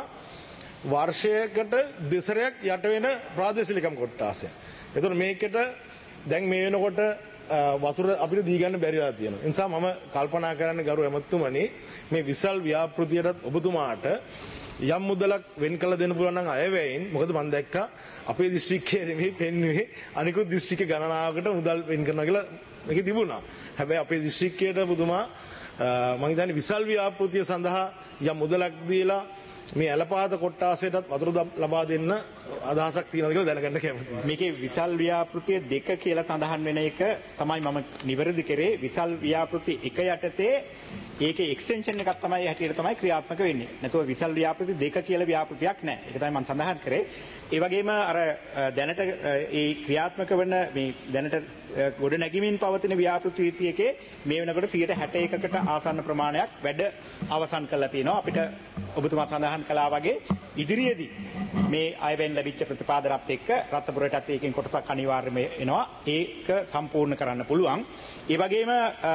වර්ෂයකට දෙසරයක් යට වෙන ප්‍රාදේශිකම් කොට්ටාසයක්. ඒතකොට මේකට දැන් මේ වෙනකොට වතුර අපිට දී ගන්න බැරිලා තියෙනවා. ඒ නිසා මම කල්පනා කරන්නේ ගරු ඇමතුමනි මේ විසල් ව්‍යාපෘතියට ඔබතුමාට යම් මුදලක් වෙන් කළ දෙන්න පුළුවන් නම් අයවැයෙන්. මොකද මම දැක්කා අපේ දිස්ත්‍රික්කයේ මේ පෙන්වුවේ අනිකුත් දිස්ත්‍රික්ක ගණනාවකට මුදල් වෙන් කරනවා කියලා මේකේ තිබුණා. හැබැයි අපේ දිස්ත්‍රික්කයට ඔබතුමා මම හිතන්නේ විසල් ව්‍යාපෘතිය සඳහා යම් මුදලක් දීලා මේ ඇලපාත කොට්ටාසයටත් වතුර ලබා දෙන්න අදහසක් තියෙනවද කියලා දැනගන්න කැමතියි. මේකේ විසල් ව්‍යාපෘතිය 2 කියලා සඳහන් වෙන එක තමයි මම නිවැරදි කරේ. විසල් ව්‍යාපෘති 1 යටතේ ඒකේ එක්ස්ටෙන්ෂන් එකක් තමයි හැටියට තමයි ක්‍රියාත්මක වෙන්නේ. නැතුව විසල් ව්‍යාපෘති 2 කියලා ව්‍යාපෘතියක් නැහැ. ඒක තමයි මම සඳහන් කරේ. ඒ වගේම අර දැනට ඒ ක්‍රියාත්මක වෙන මේ දැනට ගොඩ නැගීමින් පවතින ව්‍යාපෘති 21 මේ වෙනකොට 61%කට ආසන්න ප්‍රමාණයක් වැඩ අවසන් කරලා තියෙනවා. අපිට ඔබතුමා සඳහන් කළා වගේ ඉදිරියේදී මේ අයවෙන් ලැබිච්ච ප්‍රතිපාදනත් එක්ක රත්නපුරයටත් ඒකෙන් කොටසක් අනිවාර්යයෙන්ම එනවා. ඒක සම්පූර්ණ කරන්න පුළුවන්. ඒ වගේම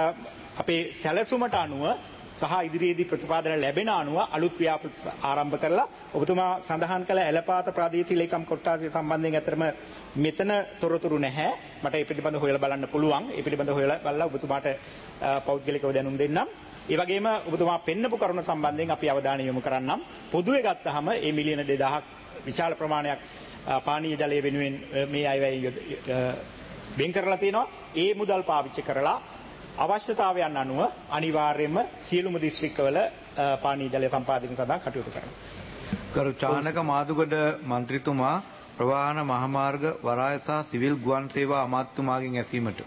අපේ සැලසුමට අනුව සහ ඉදිරියේදී ප්‍රතිපාදන ලැබෙන අනුව අලුත් ව්‍යාපෘති ආරම්භ කරලා ඔබතුමා සඳහන් කළ ඇලපාත ප්‍රාදේශීය ලේකම් කොට්ටාසය සම්බන්ධයෙන් අතරම මෙතන තොරතුරු නැහැ. මට ඒ පිළිබඳව හොයලා බලන්න පුළුවන්. ඒ පිළිබඳව හොයලා බලලා ඔබතුමාට පෞද්ගලිකව දැනුම් දෙන්නම්. ඒ වගේම ඔබතුමා පෙන්නපු කරුණ සම්බන්ධයෙන් අපි අවධානය යොමු කරන්නම්. පොදුවේ ගත්තාම මේ මිලියන 2000ක් විශාල ප්‍රමාණයක් පානීය ජලය වෙනුවෙන් මේ අයවැය වෙන් කරලා තියෙනවා. ඒ මුදල් පාවිච්චි කරලා අවශ්‍යතාවයන් අනුව අනිවාර්යයෙන්ම සියලුම දිස්ත්‍රික්කවල පානීය ජල සම්පාදනය සඳහා කටයුතු කරනවා. ගරු චානක මාදුගඩ මන්ත්‍රීතුමා ප්‍රවාහන මහමාර්ග වරාය සහ සිවිල් ගුවන් සේවා අමාත්‍යතුමාගෙන් ඇසීමට.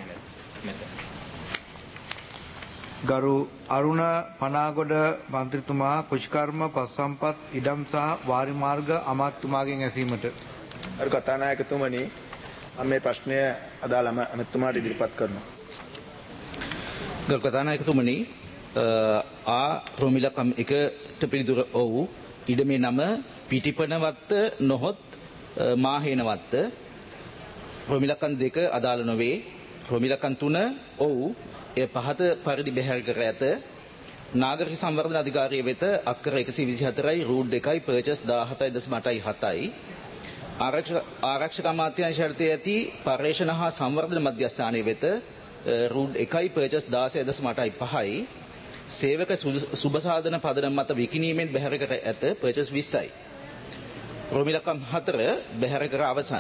ගරු අරුණ පනාගොඩ මන්ත්‍රීතුමා කුෂ්කර්ම පස්සම්පත් ඉඩම් සහ වාරි මාර්ග අමාත්‍යතුමාගෙන් ඇසීමට. ගරු කතානායකතුමනි මම මේ ප්‍රශ්නය අදාළ අමාත්‍යතුමාට ඉදිරිපත් කරනවා. ගරු කතානායකතුමනි රෝමිලකම් එකට පිළිතුර ඔව් ඉඩමේ නම පිටිපනවත්ත නොහොත් මාහේනවත්ත රෝමිලකම් 2 අදාළ නොවේ රෝමිලකම් 3 ඔව් එය පහත පරිදි බැහැර කර ඇත නාගරික සංවර්ධන අධිකාරිය වෙත අක්කර 124යි රූට් 2යි පර්චස් 17.8යි ආරක්ෂක අමාත්‍යාංශ යටතේ ඇති පර්යේෂණ හා සංවර්ධන මධ්‍යස්ථානයේ වෙත රූඩ් 1යි පර්චස් 16.8යි සේවක සුබසාධන පදනම මත විකිණීමෙන් බැහැර කර ඇත පර්චස් 20යි රෝමිලකම් 4 බැහැර කර අවසන්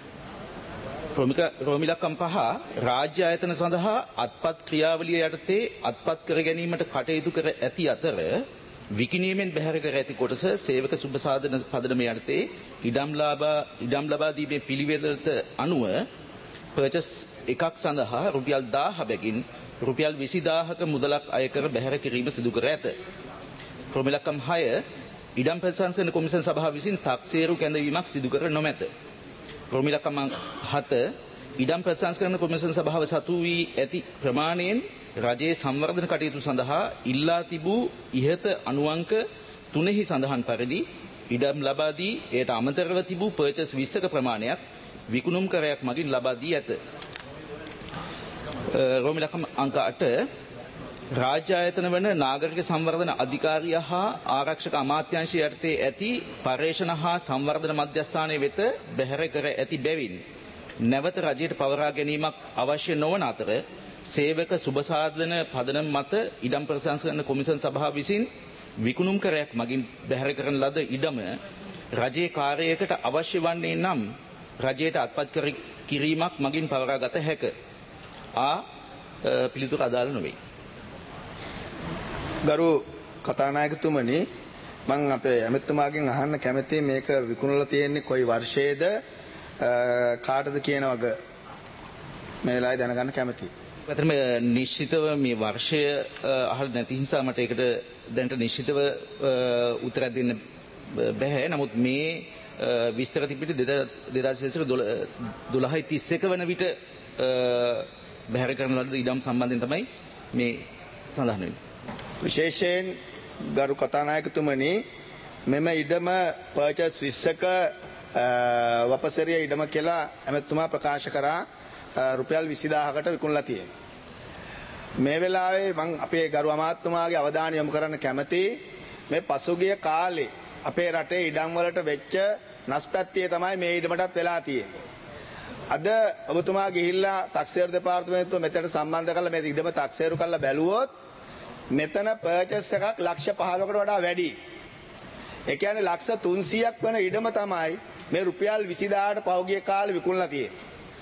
රෝමිලකම් 5 රාජ්‍ය ආයතන සඳහා අත්පත් ක්‍රියාවලිය යටතේ අත්පත් කර ගැනීමට කටයුතු කර ඇති අතර විකිණීමෙන් බැහැර කර ඇති කොටස සේවක සුබසාධන පදනම යටතේ ඉඩම් ලබා දීමේ පිළිවෙලට අනුව පර්චස් එකක් සඳහා රුපියල් 1000 බැගින් රුපියල් 20000ක මුදලක් අය කර බැහැර කිරීම සිදු කර ඇත. ක්‍රමලකම් 6 ඉඩම් ප්‍රතිසංස්කරණ කොමිසම් සභාව විසින් 탁සේරු කැඳවීමක් සිදු කර නොමැත. ක්‍රමලකම් 7 ඉඩම් ප්‍රතිසංස්කරණ කොමිසම් සභාව සතු වී ඇති ප්‍රමාණයෙන් රජයේ සංවර්ධන කටයුතු සඳහා ඉල්ලා තිබූ ඉහත අනුඅංක 3හි සඳහන් පරිදි ඉඩම් ලබා දී එයට අමතරව තිබූ පර්චස් 20ක ප්‍රමාණයක් විකුණුම් කරයක් මගින් ලබා දී ඇත. රෝමිලකම් අංක 8 රාජ්‍ය ආයතන වන නාගරික සංවර්ධන අධිකාරිය හා ආරක්ෂක අමාත්‍යාංශය යටතේ ඇති පර්යේෂණ හා සංවර්ධන මධ්‍යස්ථානයේ වෙත බැහැර කර ඇති බැවින් නැවත රජයට පවරා ගැනීමක් අවශ්‍ය නොවන අතර සේවක සුබසාධන පදනම මත ඉඩම් ප්‍රතිසංස්කරණ කොමිසම් සභාව විසින් විකුණුම් කරයක් මගින් බැහැර කරන ලද ඉඩම රජයේ කාර්යයකට අවශ්‍ය වන්නේ නම් රජයට අත්පත් කිරීමක් මගින් පවරා ගත හැක. පිළිතුර අදාළ නොවේ. ගරු කතානායකතුමනි මම අපේ ඇමතුමාගෙන් අහන්න කැමතියි මේක විකුණලා තියෙන්නේ කොයි වර්ෂයේද කාටද කියන වග මේ වෙලාවේ දැනගන්න කැමතියි. ඇත්තටම නිශ්චිතව මේ වර්ෂය අහලා නැති නිසා මට ඒකට දැනට නිශ්චිතව උත්තරයක් දෙන්න බැහැ. නමුත් මේ විස්තර තිබිට 2012 වන විට බැහැර කරන ලද ඉඩම් සම්බන්ධයෙන් තමයි මේ සඳහන් වෙන්නේ. විශේෂයෙන් ගරු කතානායකතුමනි මෙම ඉඩම පර්චස් 20ක වපසරිය ඉඩම කියලා ඇමතුමා ප්‍රකාශ කරා රුපියල් 20000කට විකුණලා තියෙනවා. මේ වෙලාවේ මම අපේ ගරු අමාත්‍යතුමාගේ අවධානය යොමු කරන්න කැමතියි මේ පසුගිය කාලේ අපේ රටේ ඉඩම් වලට වෙච්ච නස්පැත්තිය තමයි මේ ඉඩමටත් වෙලා තියෙන්නේ. අද ඔබතුමා ගිහිල්ලා තාක්ෂේරු දෙපාර්තමේන්තුව මෙතන සම්බන්ධ කරලා මේ ඉඩම තාක්ෂේරු කරලා බැලුවොත් මෙතන පර්චස් එකක් ලක්ෂ 15කට වඩා වැඩි. ඒ කියන්නේ ලක්ෂ 300ක් වෙන ඉඩම තමයි මේ රුපියල් 20000ට පහුගිය කාලේ විකුණලා තියෙන්නේ.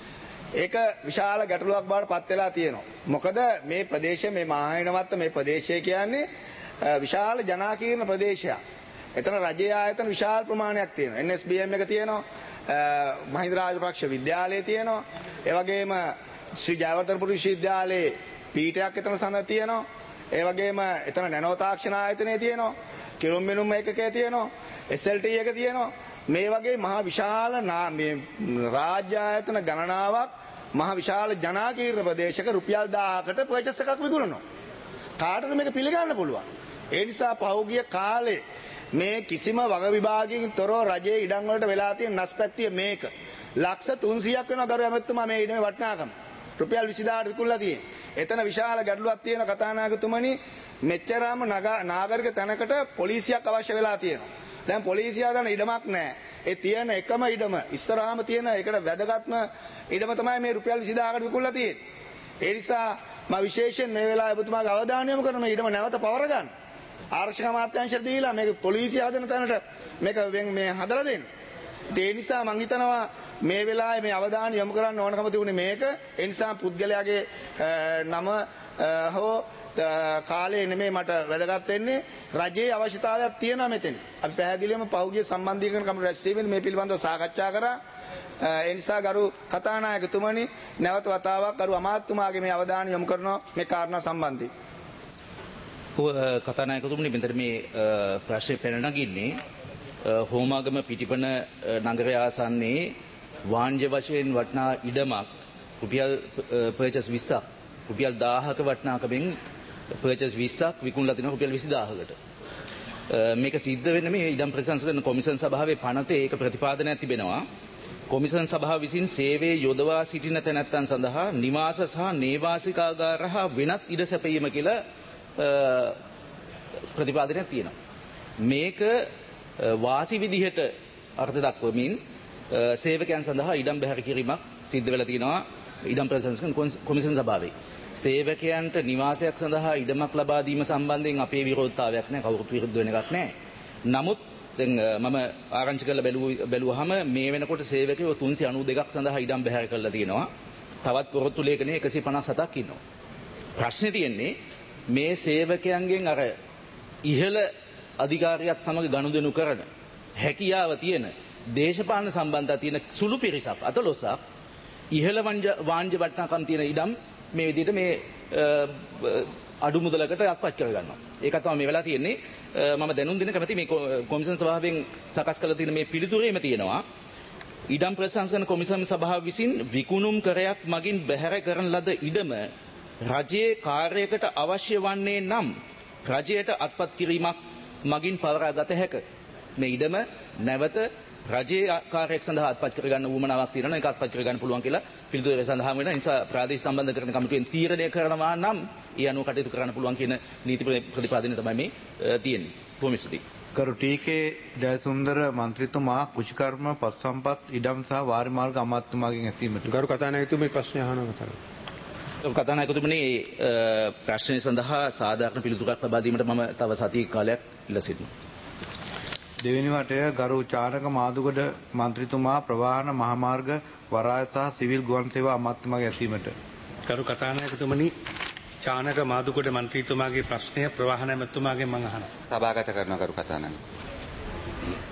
ඒක විශාල ගැටලුවක් බවට පත් වෙලා තියෙනවා. මොකද මේ ප්‍රදේශය මේ මහායනවත්ත මේ ප්‍රදේශය කියන්නේ විශාල ජනාකීර්ණ ප්‍රදේශයක්. එතන රජයේ ආයතන විශාල ප්‍රමාණයක් තියෙනවා. NSBM එක තියෙනවා. මහින්ද රාජපක්ෂ විද්‍යාලය තියෙනවා. ඒ වගේම ශ්‍රී ජයවර්ධනපුර විශ්වවිද්‍යාලයේ පීඨයක් එතන සඳ තියෙනවා. ඒ වගේම එතන නැනෝ තාක්ෂණ ආයතනය තියෙනවා. කිරුම් මිනුම් ඒකකය තියෙනවා. SLT එක තියෙනවා. මේ වගේ මහා විශාල මේ රාජ්‍ය ආයතන ගණනාවක් මහා විශාල ජනාකීර්ණ ප්‍රදේශයක රුපියල් 1000කට පර්චස් එකක් විකුණනවා. කාටද මේක පිළිගන්න පුළුවන්? ඒ නිසා පහුගිය කාලේ මේ කිසිම වග විභාගයකින් තොරව රජයේ ඉඩම් වලට වෙලා තියෙන නස්පැත්තිය මේක. ලක්ෂ 300ක් වෙනවා ගරු ඇමතුමා මේ ඉඩමේ වටිනාකම. රුපියල් 20000ට විකුණලා තියෙන්නේ. එතන විශාල ගැටලුවක් තියෙන කතානායකතුමනි මෙච්චරම නාගරික තැනකට පොලිසියක් අවශ්‍ය වෙලා තියෙනවා. දැන් පොලිසිය හදන ඉඩමක් නැහැ. ඒ තියෙන එකම ඉඩම ඉස්සරහාම තියෙන ඒකට වැදගත්ම ඉඩම තමයි මේ රුපියල් 20000කට විකුණලා තියෙන්නේ. ඒ නිසා මම විශේෂයෙන් මේ වෙලාවේ ඔබතුමාගේ අවධානය යොමු කරන මේ ඉඩම නැවත පවර ගන්න. ආරක්ෂක අමාත්‍යාංශයට දීලා මේක පොලිසිය හදන තැනට මේක මේ හදලා දෙන්න. ඒ නිසා මම හිතනවා මේ වෙලාවේ මේ අවධානය යොමු කරන්න ඕනකම තිබුණේ මේක. ඒ නිසා පුද්ගලයාගේ නම හෝ කාලේ නෙමෙයි මට වැදගත් වෙන්නේ රජයේ අවශ්‍යතාවයක් තියෙනවා මෙතන. අපි පැහැදිලිවම පහුගිය සම්බන්ධීකරණ කමිටුවේ රැස්වීමේදී මේ පිළිබඳව සාකච්ඡා කරා. ඒ නිසා ගරු කතානායකතුමනි නැවත වතාවක් ගරු අමාත්‍යතුමාගේ මේ අවධානය යොමු කරනවා මේ කාරණා සම්බන්ධයෙන්. කතානායකතුමනි මෙතන මේ ප්‍රශ්නේ පැන නගින්නේ හෝමාගම පිටිපන නගරය ආසන්නයේ වාණිජ්‍ය වශයෙන් වටිනා ඉඩමක් රුපියල් පර්චස් 20ක් රුපියල් 1000ක වටිනාකමින් පර්චස් 20ක් විකුණලා තිනවා රුපියල් 20000කට. මේක සිද්ධ වෙන්නේ මේ ඉඩම් ප්‍රශංසන කොමිෂන් සභාවේ පනතේ ඒක ප්‍රතිපාදනයක් තිබෙනවා. කොමිෂන් සභාව විසින් සේවයේ යොදවා සිටින තැනැත්තන් සඳහා නිවාස සහ නේවාසිකාගාර හා වෙනත් ඉඩ සැපයීම කියලා ප්‍රතිපාදනයක් තියෙනවා. මේක වාසි විදිහට අර්ථ දක්වමින් සේවකයන් සඳහා ඉඩම් බැහැර කිරීමක් සිද්ධ වෙලා තියෙනවා ඉඩම් ප්‍රශංසන කොමිෂන් සභාවේ. සේවකයන්ට නිවාසයක් සඳහා ඉඩමක් ලබා දීම සම්බන්ධයෙන් අපේ විරෝධතාවයක් නැහැ. කවුරුත් විරුද්ධ වෙන එකක් නැහැ. නමුත් දැන් මම ආරංචි කරලා බැලුවාම මේ වෙනකොට සේවකයෝ 392ක් සඳහා ඉඩම් බැහැර කරලා තියෙනවා. තවත් පොරොත්තු ලේඛනයේ 157ක් ඉන්නවා. ප්‍රශ්නේ තියෙන්නේ මේ සේවකයන්ගෙන් අර ඉහළ අධිකාරියත් සමග ගනුදෙනු කරන හැකියාව තියෙන දේශපාලන සම්බන්ධතා තියෙන සුළු පිරිසක් 14ක් ඉහළ වාණිජ්‍ය වටිනාකම් තියෙන ඉඩම් මේ විදිහට මේ අඩු මුදලකට අත්පත් කර ගන්නවා. ඒකත් තමයි මේ වෙලාව තියෙන්නේ. මම දැනුම් දෙන්න කැමති මේ කොමිෂන් සභාවෙන් සකස් කරලා තියෙන මේ පිළිතුරේම තියෙනවා. ඉඩම් ප්‍රශංසන කොමිෂන් සභාව විසින් විකුණුම් කරයක් මගින් බැහැර කරන ලද ඉඩම රජයේ කාර්යයකට අවශ්‍ය වන්නේ නම් රජයට අත්පත් කිරීමක් මගින් පවරා ගත හැක. මේ ඉඩම නැවත රජයේ කාර්යයක් සඳහා අත්පත් කරගන්න උවමනාවක් තියෙනවා. ඒක අත්පත් කරගන්න පුළුවන් කියලා පිළිතුරේ සඳහන් වෙනවා. ඒ නිසා ප්‍රාදේශීය සම්බන්ධකරණ කමිටුවෙන් තීරණය කරනවා නම් ඒ අනුව කටයුතු කරන්න පුළුවන් කියන නීති ප්‍රතිපාදනය තමයි මේ තියෙන්නේ. කොමිසමේ කරු ටීකේ ජයසුන්දර මන්ත්‍රීතුමා කුෂිකර්ම පස් සම්පත් ඉඩම් සහ වාරි මාර්ග අමාත්‍යතුමාගෙන් ඇසීමට ගරු කතානායකතුමේ ප්‍රශ්නය අහනවා. කතානායකතුමනි ප්‍රශ්නය සඳහා සාධාරණ පිළිතුරක් ලබා දීමට මම තව සති කාලයක් ඉල්ලා සිටිනවා. දෙවෙනි වටය ගරු චානක මාදුගඩ මන්ත්‍රීතුමා ප්‍රවාහන මහමාර්ග වරාය සහ සිවිල් ගුවන් සේවා අමාත්‍යතුමාගේ ඇසීමට. ගරු කතානායකතුමනි චානක මාදුගඩ මන්ත්‍රීතුමාගේ ප්‍රශ්නය ප්‍රවාහන ඇමතුමාගෙන් මම අහනවා. සභාගත කරනවා ගරු කතානායක.